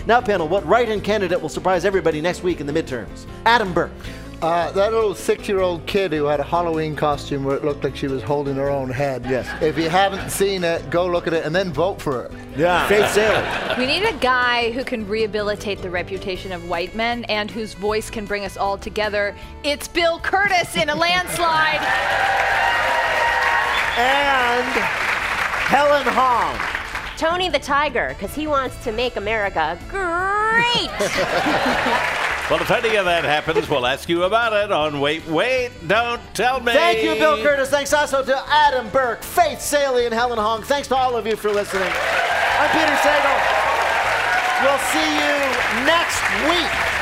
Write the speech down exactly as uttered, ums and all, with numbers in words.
Now, panel, what write-in candidate will surprise everybody next week in the midterms? Adam Burke. Uh, that little six-year-old kid who had a Halloween costume where it looked like she was holding her own head. Yes. If you haven't seen it, go look at it and then vote for her. Yeah. Faith Salie. We need a guy who can rehabilitate the reputation of white men and whose voice can bring us all together. It's Bill Curtis in a landslide. And Helen Hong. Tony the Tiger, because he wants to make America great. Well, if any of that happens, we'll ask you about it on Wait, Wait, Don't Tell Me. Thank you, Bill Curtis. Thanks also to Adam Burke, Faith Salie, and Helen Hong. Thanks to all of you for listening. I'm Peter Sagal. We'll see you next week.